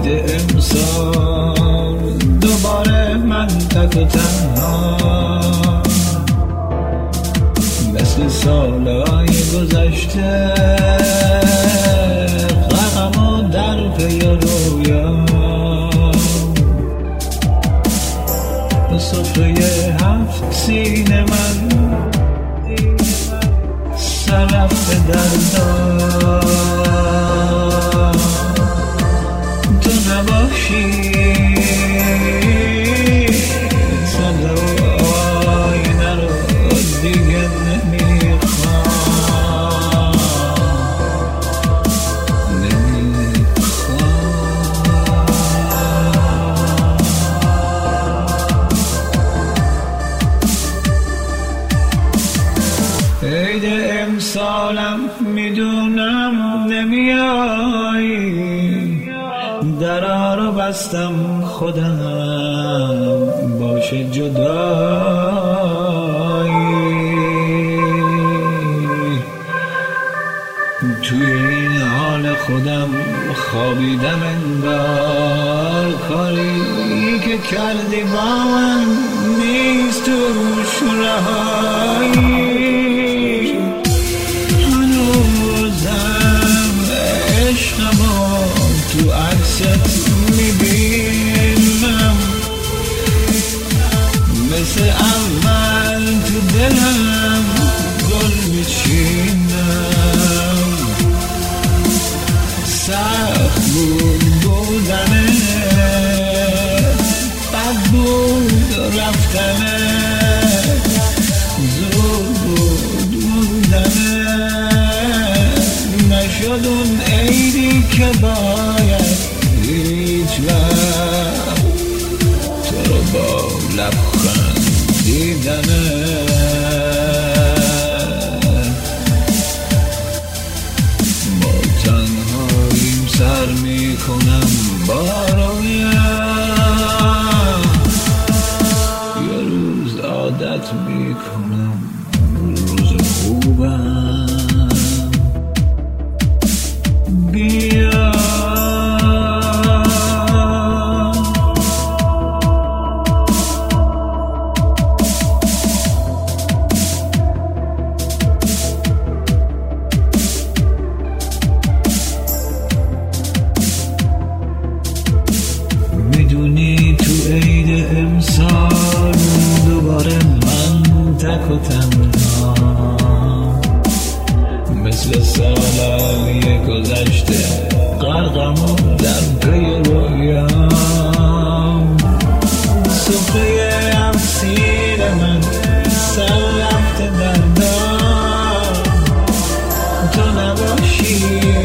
امسال دوباره من تک و تنها، مثل سالهای گذشته غرقم و در پی رویا، به سفره 7 سینه من سر رفته دردا، تو نباشی صدا و آینه رو دیگه نمیخوام. عید امسالم میدونم نمیایی، درا رو بستم خودم باشه جدایی، توی این حال خودم خوابیدم انگار، کاری که کردی با من نیست توش رهایی. تو عکست میبینم مثل اول تو دلم گل میچینم، سخت بود بودنه، بد بود رفتنه، زود بود موندنه، نشد اون عیدی که باید هیچ وقت تو رو با لبخند دیدنه. با تنهاییم سر میکنم با رویم، یه روز عادت میکنم روز خوبم. بیا میدونی تو عید امسال دوباره من تک و تنها، مثل سالهای گذشته غرقم و در پی رویام، سفره 7 سینه من سر رفته دردم، تو نباشی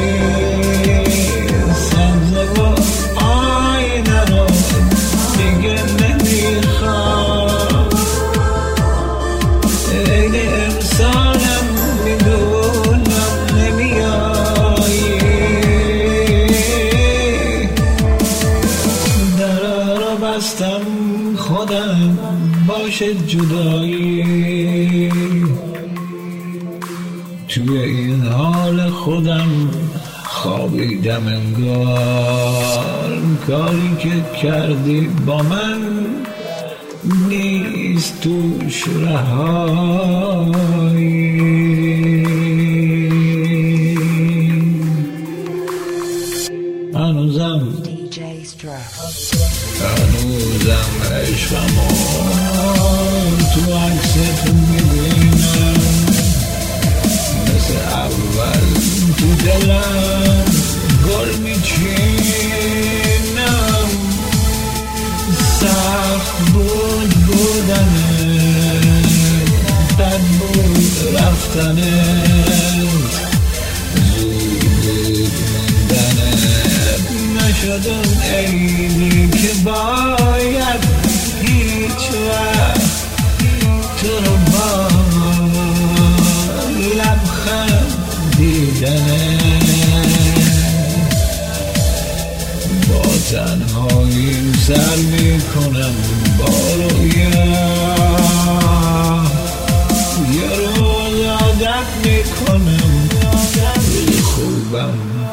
سبزه و آینه رو دیگه نمیخوام. عید امسالم میدونم نمیایی، درا رو بستم خودم باشه جدایی، توی این حال خودم خوابیدم انگار، کاری که کردی با من نیست توش رهایی. هنوزم عشقمو تو عکست میبینم، مثل اول تو دلم گل میچینم، سخت بود بودنه، بد بود رفتنه، زود بود موندنه، نشد اون عیدی که باید هیچ وقت تو رو با لبخند دیدنه. با تنهاییم سر میکنم با رویا، یه روز عادت میکنم روز خوبم